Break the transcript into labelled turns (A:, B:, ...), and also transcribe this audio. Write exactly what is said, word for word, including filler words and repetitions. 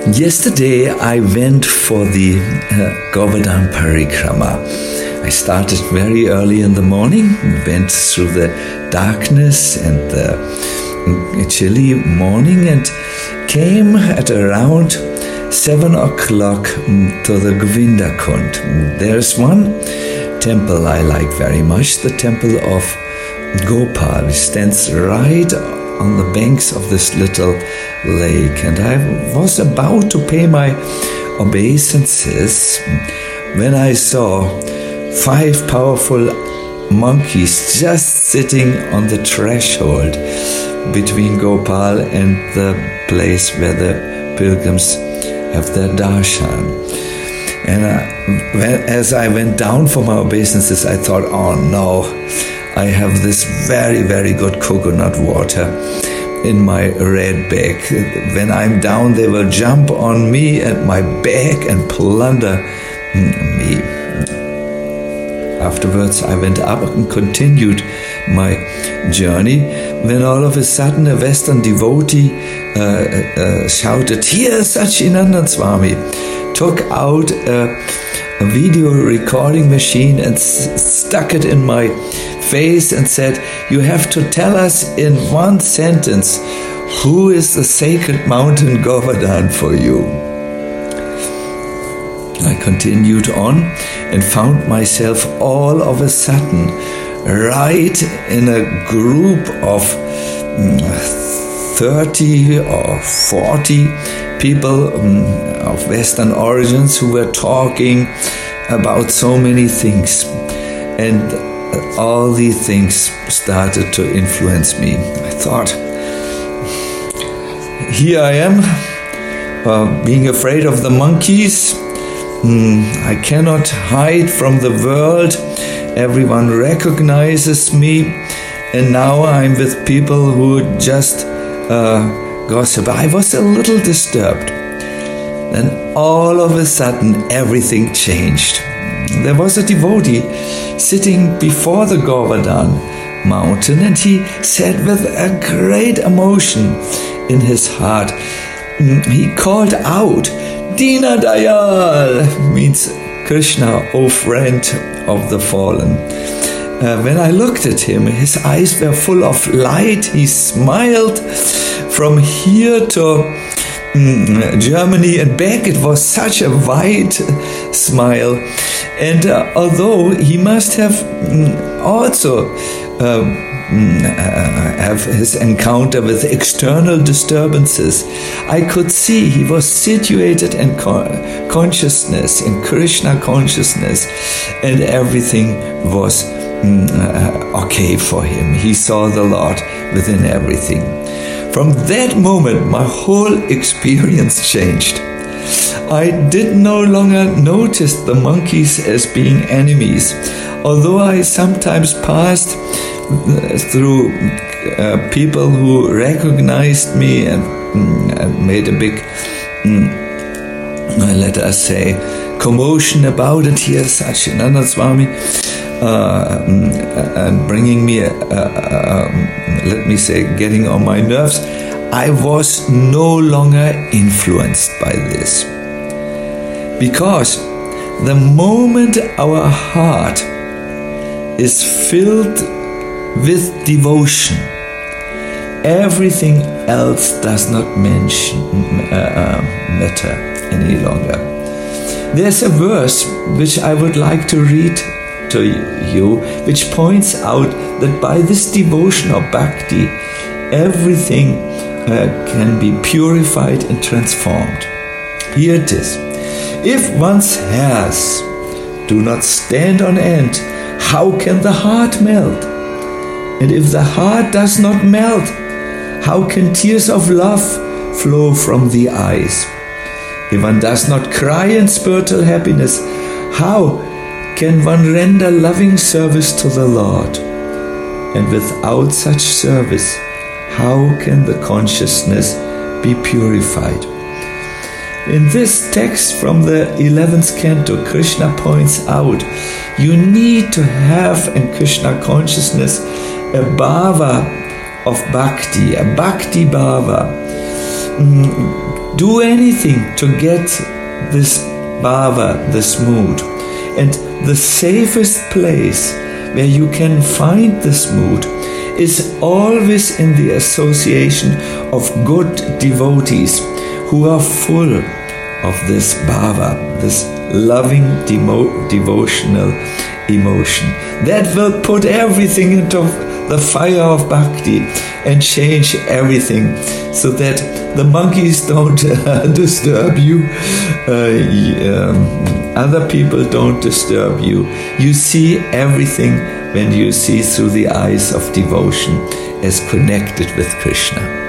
A: Yesterday I went for the uh, Govardhan Parikrama. I started very early in the morning, went through the darkness and the chilly morning and came at around seven o'clock to the Govinda Kund. There's one temple I like very much, the temple of Gopal. It stands right on the banks of this little lake, and I was about to pay my obeisances when I saw five powerful monkeys just sitting on the threshold between Gopal and the place where the pilgrims have their darshan. And uh, when, as I went down for my obeisances, I thought, oh no, I have this very, very good coconut water in my red bag. When I'm down, they will jump on me and my bag and plunder me. Afterwards, I went up and continued my journey, when all of a sudden a Western devotee uh, uh, shouted, "Here, Satchidananda Swami," took out a, a video recording machine and s- stuck it in my face and said, "You have to tell us in one sentence, who is the sacred mountain Govardhan for you?" I continued on and found myself all of a sudden right in a group of thirty or forty people of Western origins who were talking about so many things. And all these things started to influence me. I thought, here I am, uh, being afraid of the monkeys. Mm, I cannot hide from the world. Everyone recognizes me. And now I'm with people who just uh, gossip. I was a little disturbed. Then all of a sudden, everything changed. There was a devotee sitting before the Govardhan mountain, and he said with a great emotion in his heart, he called out, "Dina Dayal," means Krishna, O friend of the fallen. Uh, when I looked at him, his eyes were full of light. He smiled from here to mm, Germany and back. It was such a wide smile. And uh, although he must have mm, also uh, mm, uh, have his encounter with external disturbances, I could see he was situated in co- consciousness, in Krishna consciousness, and everything was mm, uh, okay for him. He saw the Lord within everything. From that moment, my whole experience changed. I did no longer notice the monkeys as being enemies, although I sometimes passed through uh, people who recognized me and, and made a big, mm, let us say, commotion about it. Here, Satchidananda Swami, uh, and bringing me, uh, uh, let me say, getting on my nerves. I was no longer influenced by this. Because the moment our heart is filled with devotion, everything else does not mention, uh, matter any longer. There's a verse which I would like to read to you, which points out that by this devotion or bhakti, everything uh, can be purified and transformed. Here it is. If one's hairs do not stand on end, how can the heart melt? And if the heart does not melt, how can tears of love flow from the eyes? If one does not cry in spiritual happiness, how can one render loving service to the Lord? And without such service, how can the consciousness be purified? In this text from the eleventh canto, Krishna points out, you need to have in Krishna consciousness a bhava of bhakti, a bhakti bhava. mm, do anything to get this bhava, this mood. And the safest place where you can find this mood is always in the association of good devotees who are full of this bhava, this loving demo- devotional emotion. That will put everything into the fire of bhakti and change everything, so that the monkeys don't uh, disturb you, uh, um, other people don't disturb you. You see everything when you see through the eyes of devotion as connected with Krishna.